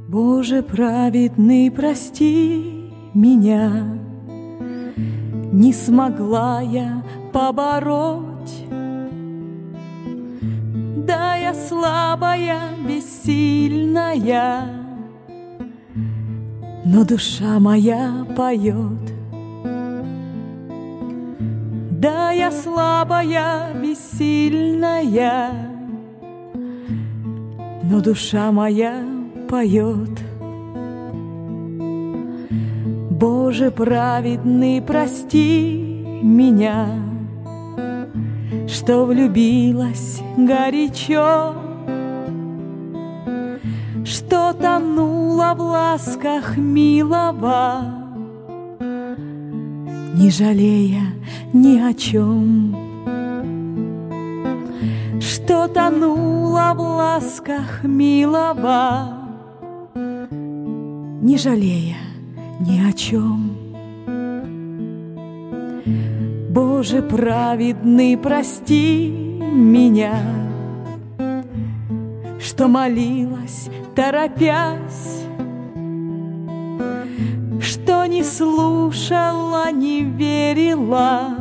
Боже праведный, прости меня, не смогла я побороть. Да, я слабая, бессильная, но душа моя поет. Да, я слабая, бессильная, но душа моя поет. Боже праведный, прости меня, что влюбилась горячо, что тонула в ласках милого, не жалея ни о чем. Что тонула в ласках милого, не жалея ни о чем. Боже праведный, прости меня, что молилась, торопясь, что не слушала, не верила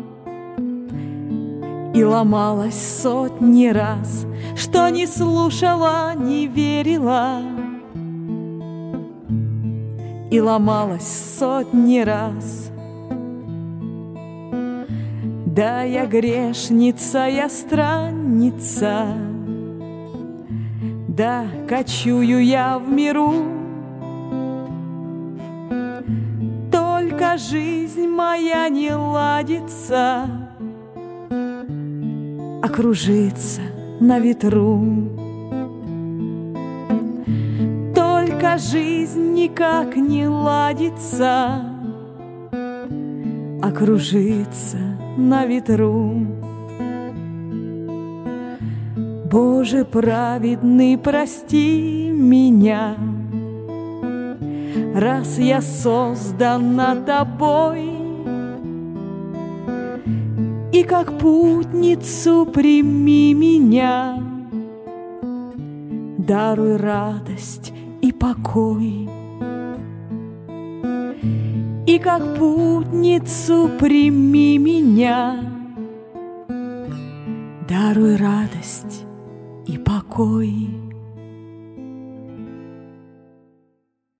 и ломалась сотни раз, что не слушала, не верила и ломалась сотни раз. Да, я грешница, я странница, да, кочую я в миру, только жизнь моя не ладится, а кружится на ветру. Только жизнь никак не ладится, а кружится на ветру. Боже праведный, прости меня, раз я создана Тобой, и как путницу прими меня, даруй радость и покой. И как путницу прими меня, даруй радость и покой.